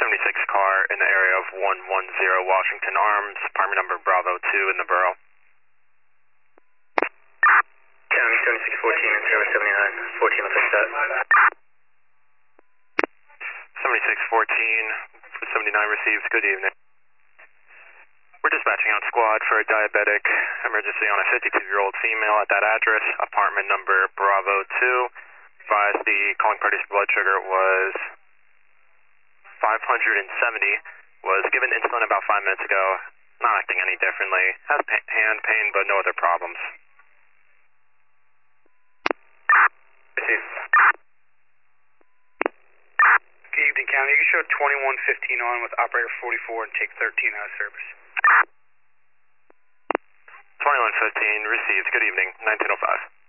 76 car in the area of 110 Washington Arms, apartment number Bravo 2 in the borough. County 7614 and service 79, 14 will fix that. 7614, 79 receives, good evening. We're dispatching out squad for a diabetic emergency on a 52-year-old female at that address, apartment number Bravo 2. Advised the calling party's blood sugar was 570, was given insulin about 5 minutes ago, not acting any differently, has hand pain but no other problems. Receive. Good evening, County. You can show 2115 on with operator 44 and take 13 out of service. 2115 received, good evening, 1905.